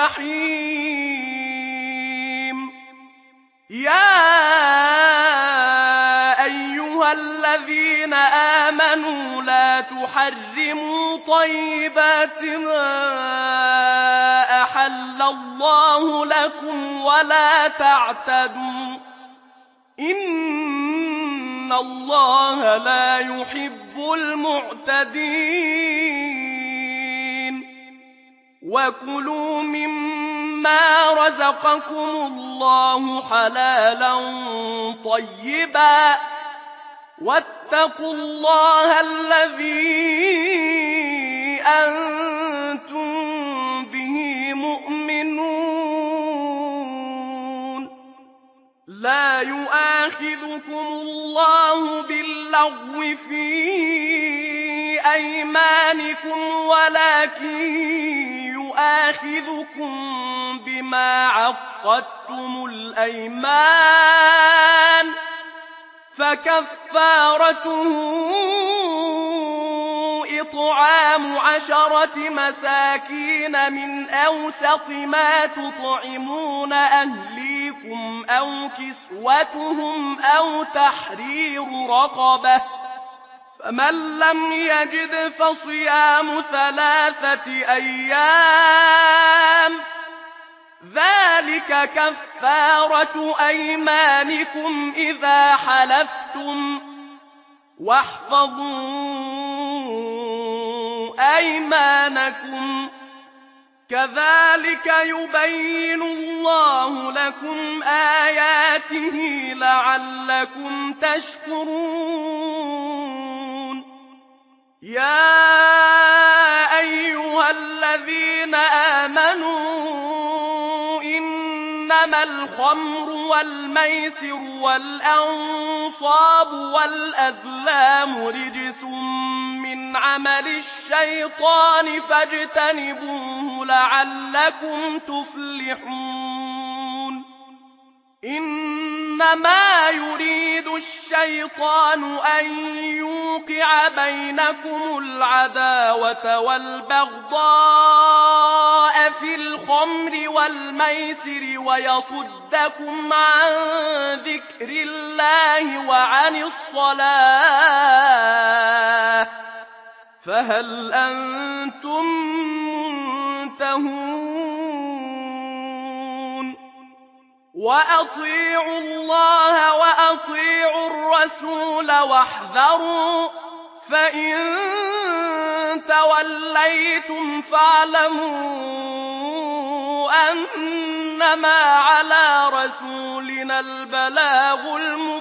الجحيم يا أيها الذين آمنوا لا تحرموا طيبات ما أحل الله لكم ولا تعتدوا إن الله لا يحب المعتدين وكلوا مما رزقكم الله حلالا طيبا واتقوا الله الذي أنتم به مؤمنون لا يؤاخذكم الله باللغو في أيمانكم ولكن يؤاخذكم بما عقدتم الأيمان فكفارته إطعام عشرة مساكين من أوسط ما تطعمون أهليكم أو كسوتهم أو تحرير رقبة فمن لم يجد فصيام ثلاثة أيام ذلك كفارة أيمانكم إذا حلفتم واحفظوا أيمانكم كذلك يبين الله لكم آياته لعلكم تشكرون يا أيها الذين آمنوا إنما الخمر والميسر والأنصاب والأزلام رجس من عمل الشيطان فاجتنبوه لعلكم تفلحون إنما يريد الشيطان أن يوقع بينكم العداوة والبغضاء في الخمر والميسر ويصدكم عن ذكر الله وعن الصلاة فهل أنتم منتهون وأطيعوا الله وأطيعوا الرسول واحذروا فإن توليتم فاعلموا أنما على رسولنا البلاغ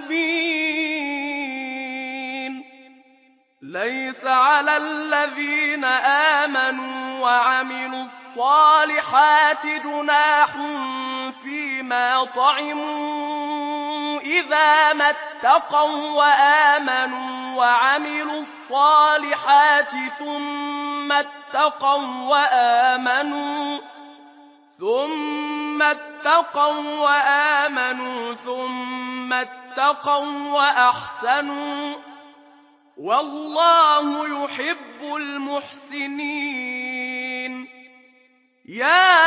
المبين ليس على الذين آمنوا وعملوا الصالحات جناح فيما طعموا إذا ما اتقوا وآمنوا وعملوا الصالحات ثم اتقوا وآمنوا ثم اتقوا وآمنوا ثم اتقوا وأحسنوا والله يحب المحسنين. يا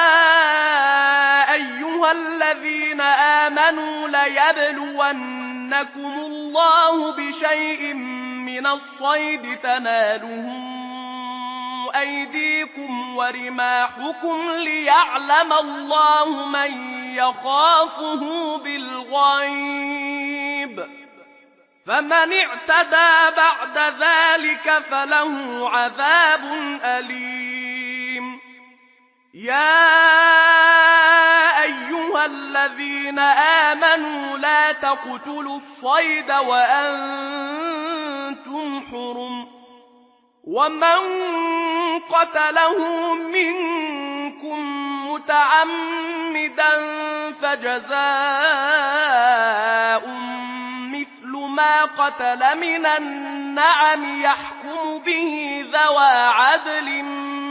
أيها الذين آمنوا ليبلونكم الله بشيء من الصيد تناله أيديكم ورماحكم ليعلم الله من يخافه بالغيب فمن اعتدى بعد ذلك فله عذاب أليم. يا أيها الذين آمنوا لا تقتلوا الصيد وأنتم حرم ومن قتله منكم متعمدا فجزاء مثل ما قتل من النعم يحكم به ذوى عدل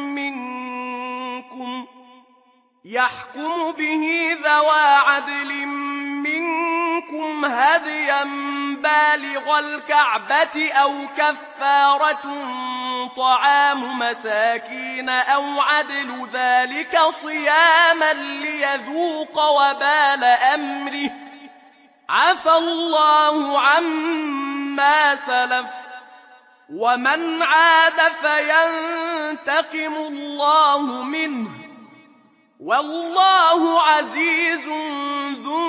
منكم يحكم به ذوى عدل منكم هديا بالغ الكعبة أو كفارة طعام مساكين أو عدل ذلك صياما ليذوق وبال أمره عفى الله عما سلف ومن عاد فينتقم الله منه والله عزيز ذو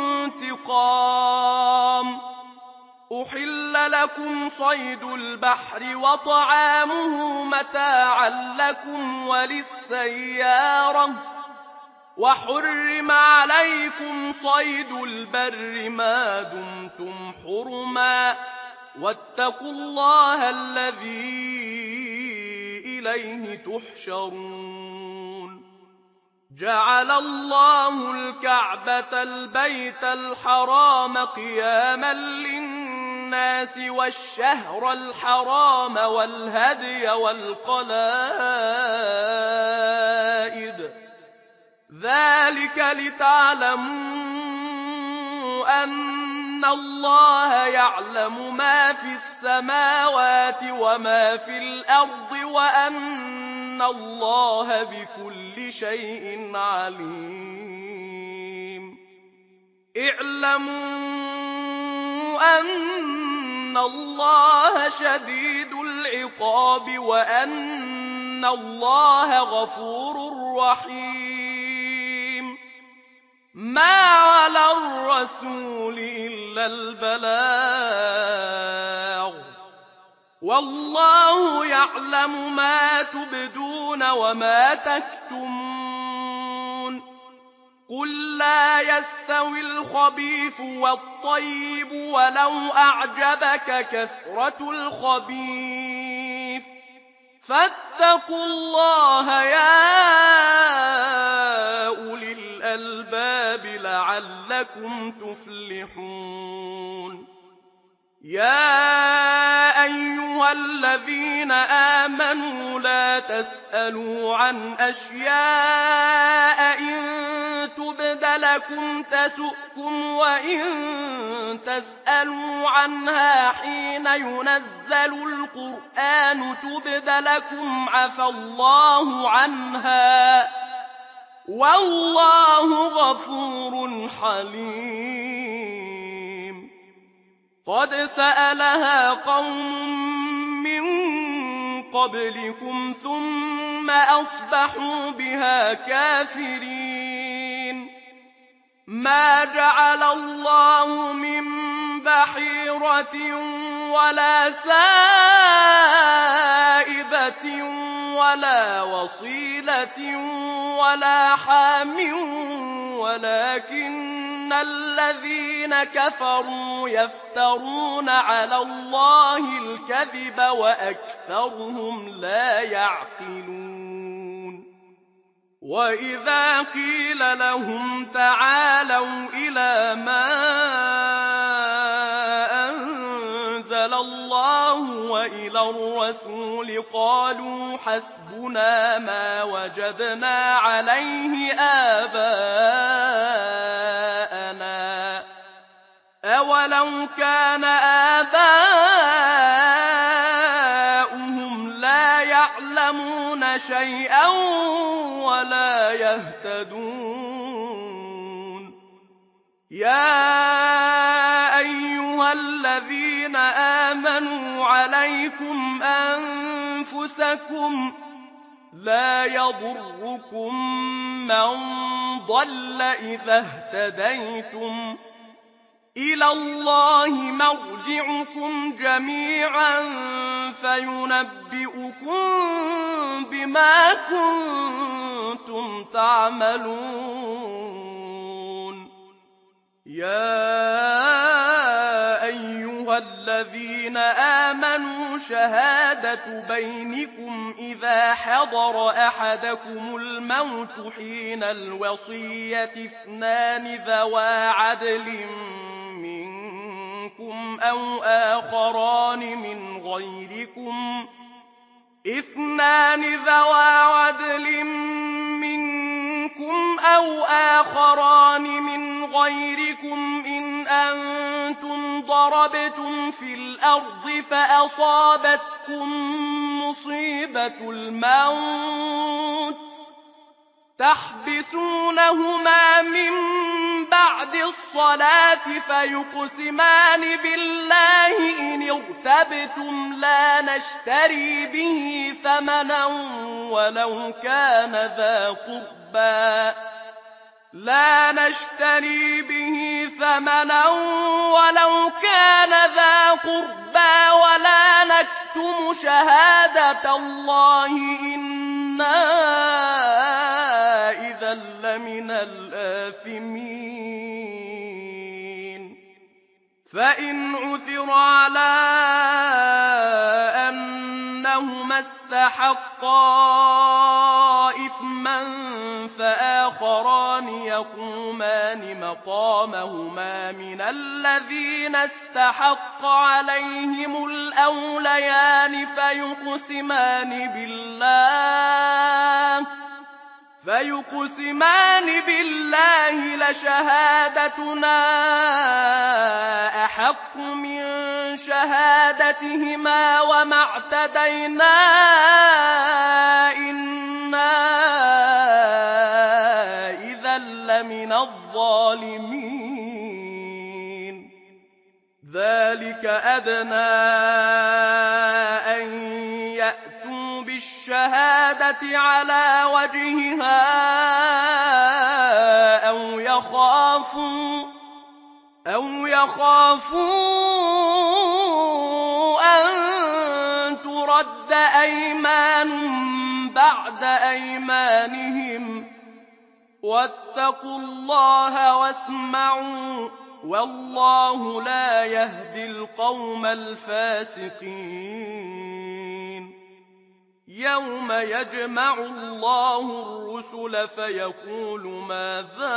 انتقام. أحل لكم صيد البحر وطعامه متاعا لكم وللسيارة وحرم عليكم صيد البر ما دمتم حرما واتقوا الله الذي إليه تحشرون. جعل الله الكعبة البيت الحرام قياما للناس والشهر الحرام والهدي والقلائد ذلك لتعلموا أن الله يعلم ما في السماوات وما في الأرض وأن الله بكل شيء عليم. اعلموا أن الله شديد العقاب وأن الله غفور رحيم. ما على الرسول إلا البلاغ والله يعلم ما تبدون وما تكتمون. قل لا يستوي الخبيث والطيب ولو أعجبك كثرة الخبيث فاتقوا الله يا أولي الألباب لعلكم تفلحون. يا أيها الذين آمنوا لا تسألوا عن أشياء إن تبد لكم تسؤكم وإن تسألوا عنها حين ينزل القرآن تبد لكم عفى الله عنها والله غفور حليم. قد سألها قوم من قبلكم ثم أصبحوا بها كافرين. مَا جَعَلَ اللَّهُ مِن بَحِيرَةٍ وَلَا سَائِبَةٍ وَلَا وَصِيلَةٍ وَلَا حَامٍ وَلَٰكِنَّ الَّذِينَ كَفَرُوا يَفْتَرُونَ عَلَى اللَّهِ الْكَذِبَ وَأَكْثَرُهُمْ لَا يَعْقِلُونَ وَإِذَا قِيلَ لَهُمْ تَعَالَوْا إِلَىٰ مَا أَنزَلَ اللَّهُ وَإِلَى الرَّسُولِ قَالُوا حَسْبُنَا مَا وَجَدْنَا عَلَيْهِ آبَاءَنَا ۚ أَوَلَوْ كَانَ آبَاؤُهُمْ لَا يَعْلَمُونَ شَيْئًا وَلَا يَهْتَدُونَ يَا أَيُّهَا الَّذِينَ آمَنُوا عَلَيْكُمْ أَنفُسَكُمْ ۖ لَا يَضُرُّكُم مَّن ضَلَّ إِذَا اهْتَدَيْتُمْ ۚ إِلَى اللَّهِ مَرْجِعُكُمْ جَمِيعًا فَيُنَبِّئُكُم بِمَا كُنتُمْ تَعْمَلُونَ يَا أَيُّهَا الَّذِينَ آمَنُوا شَهَادَةُ بَيْنِكُمْ إِذَا حَضَرَ أَحَدَكُمُ الْمَوْتُ حِينَ الْوَصِيَّةِ اثْنَانِ ذَوَا عَدْلٍ مِّنكُمْ أَوْ آخَرَانِ مِنْ غَيْرِكُمْ اثْنَانِ ذَوَا عَدْلٍ مِّنكُمْ أَوْ آخَرَانِ مِنْ غَيْرِكُمْ إِنْ أَنتُمْ ضَرَبْتُمْ فِي الْأَرْضِ فَأَصَابَتْكُم مُّصِيبَةُ الْمَوْتِ تَحْبِسُونَهُمَا مِن بَعْدِ الصَّلَاةِ فَيُقْسِمَانِ بِاللَّهِ إِنِ ارْتَبْتُمْ لَا نَشْتَرِي بِهِ ثَمَنًا وَلَوْ كَانَ ذَا قُرْبَىٰ لا نشتري به ثمنا ولو كان ذا قربى ولا نكتم شهادة الله إنا إذا لمن الآثمين فإن عثر على أنهما استحقا إثما فآخران يقومان مقامهما من الذين استحق عليهم الأوليان فيقسمان بالله فيقسمان بالله لشهادتنا أحق من شهادتهما وما اعتدينا إنا إذا لمن الظالمين ذلك أدنى أن يأتوا بالشهادة على وجهها أو يخافوا أو يخافوا أن ترد أيمان بعد أيمانهم واتقوا الله واسمعوا والله لا يهدي القوم الفاسقين يوم يجمع الله الرسل فيقول ماذا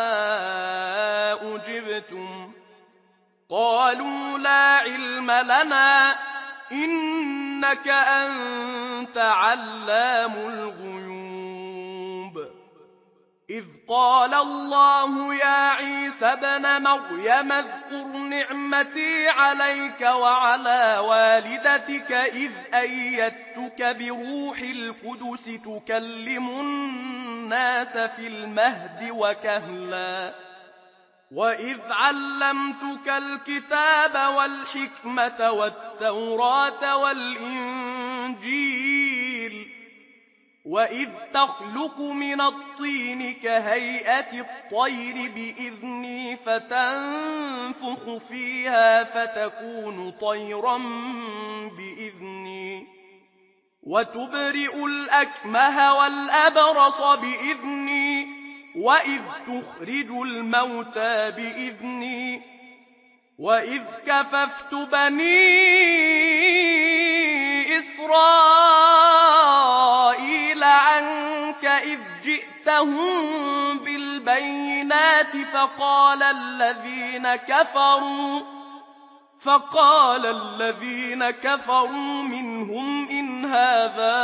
أجبتم قالوا لا علم لنا إنك أنت علام الغيوب إذ قال الله يا عيسى ابن مريم اذكر نعمتي عليك وعلى والدتك إذ أيدتك بروح القدس تكلم الناس في المهد وكهلا وإذ علمتك الكتاب والحكمة والتوراة والإنجيل وَإِذْ تَخْلُقُ مِنَ الطِّينِ كَهَيْئَةِ الطَّيْرِ بِإِذْنِي فَتَنفُخُ فِيهَا فَتَكُونُ طَيْرًا بِإِذْنِي وَتُبْرِئُ الْأَكْمَهَ وَالْأَبْرَصَ بِإِذْنِي وَإِذْ تُخْرِجُ الْمَوْتَىٰ بِإِذْنِي وَإِذْ كَفَفْتُ بَنِي إِسْرَائِيلَ عَنكَ إِذْ جِئْتَهُم بِالْبَيِّنَاتِ فَقَالَ الَّذِينَ كَفَرُوا فَقَالَ الَّذِينَ كَفَرُوا مِنْهُمْ إِنْ هَٰذَا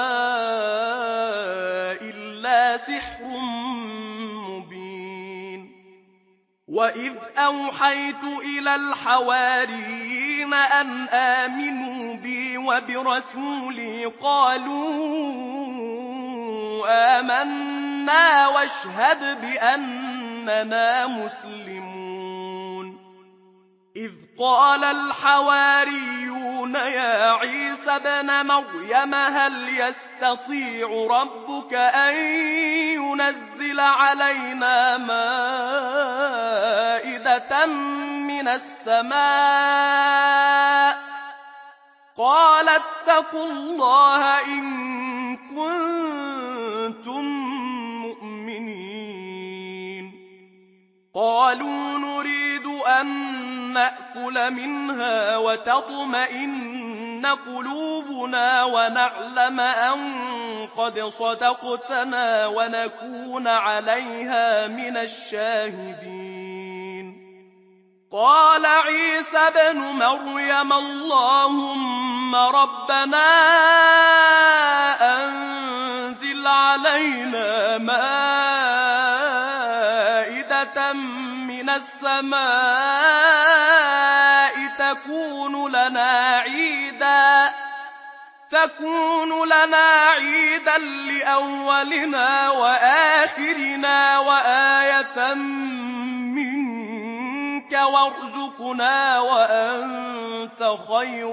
إِلَّا سِحْرٌ مُّبِينٌ وَإِذْ أَوْحَيْتُ إِلَى الْحَوَارِيِّينَ أَنْ آمِنُوا بِي وَبِرَسُولِي قَالُوا آمَنَّا وَاشْهَدْ بِأَنَّنَا مُسْلِمُونَ إِذْ قَالَ الْحَوَارِيُّونَ يَا عِيسَى ابْنَ مَرْيَمَ هَلْ يَسْتَطِيعُ رَبُّكَ أَن يُنَزِّلَ عَلَيْنَا مَائِدَةً مِّنَ السَّمَاءِ ۖ قَالَ اتَّقُوا اللَّهَ إِن كُنتُم مُّؤْمِنِينَ قَالُوا نُرِيدُ أَن نَّأْكُلَ مِنْهَا وَتَطْمَئِنَّ قُلُوبُنَا وَنَعْلَمَ أَن قَدْ صَدَقْتَنَا وَنَكُونَ عَلَيْهَا مِنَ الشَّاهِدِينَ قَالَ عِيسَى ابْنُ مَرْيَمَ اللَّهُمَّ رَبَّنَا أَنزِلْ عَلَيْنَا مَائِدَةً مِّنَ السَّمَاءِ تَكُونُ لَنَا عِيدًا تكون لنا عيدا لأولنا وآخرنا وآية منك وارزقنا وأنت خير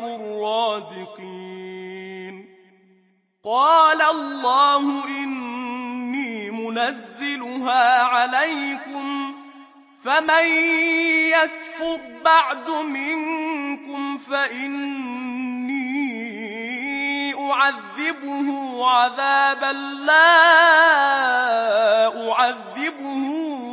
الرازقين قال الله إني منزلها عليكم فمن يكفر بعد منكم فإني أعذبه عذابا لا أعذبه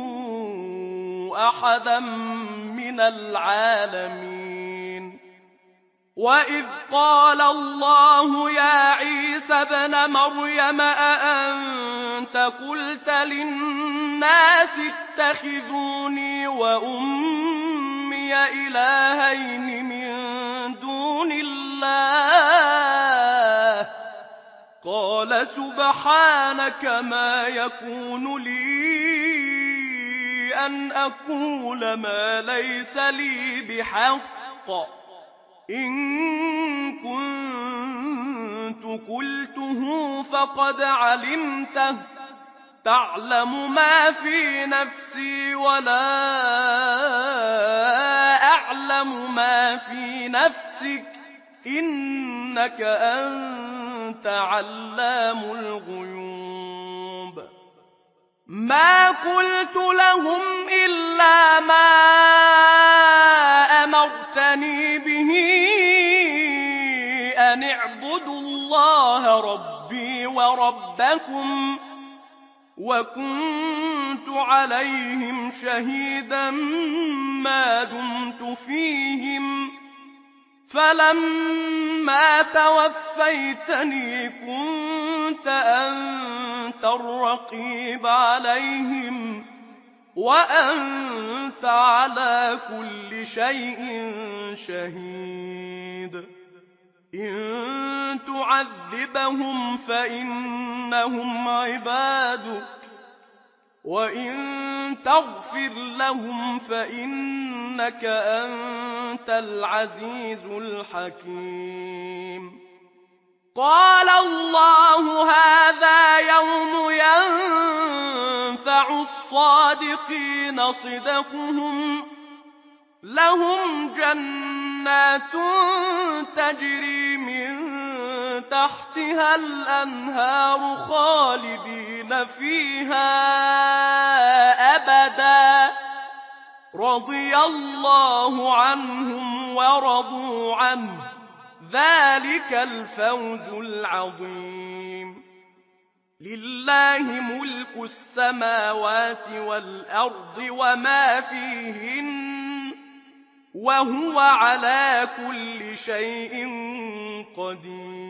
أحدا من العالمين وإذ قال الله يا عيسى ابْنَ مَرْيَمَ أأنت قلت للناس اتخذوني وأمي إلهين من دون الله قال سبحانك ما يكون لي أن أقول ما ليس لي بحق إن كنت قلته فقد علمته تعلم ما في نفسي ولا أعلم ما في نفسك إنك أنت علام الغيوب ما قلت لهم إلا ما أمرتني به أن اعبدوا الله ربي وربكم وكنت عليهم شهيدا ما دمت فيهم فلما توفيتني كنت أنت الرقيب عليهم وأنت على كل شيء شهيد إن تعذبهم فإنهم عبادك وإن تغفر لهم فإنك أنت العزيز الحكيم قال الله هذا يوم ينفع الصادقين صدقهم لهم جنات تجري من تحتها الأنهار خالدين فيها أبدا رضي الله عنهم ورضوا عنه ذلك الفوز العظيم لله ملك السماوات والأرض وما فيهن وهو على كل شيء قدير